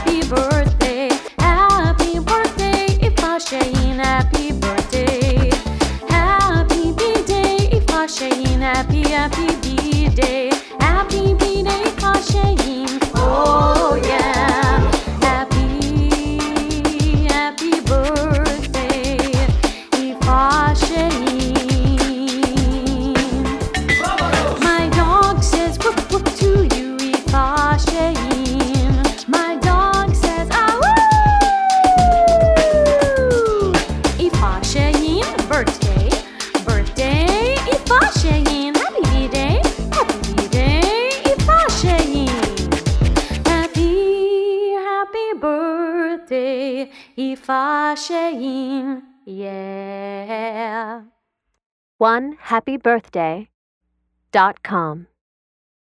happy birthday, Ifa Shein, happy birthday, happy B-day, Ifa Shein, happy B-day, Ifa Shein, oh yeah, happy birthday, Ifa Shein. My dog says whoop whoop to you, Ifa Shein. My dog says ah woo. Ifa Shein, birthday, Ifa Shein, happy B-day, Ifa Shein. Happy birthday, Ifa Shein, yeah. OneHappyBirthday.com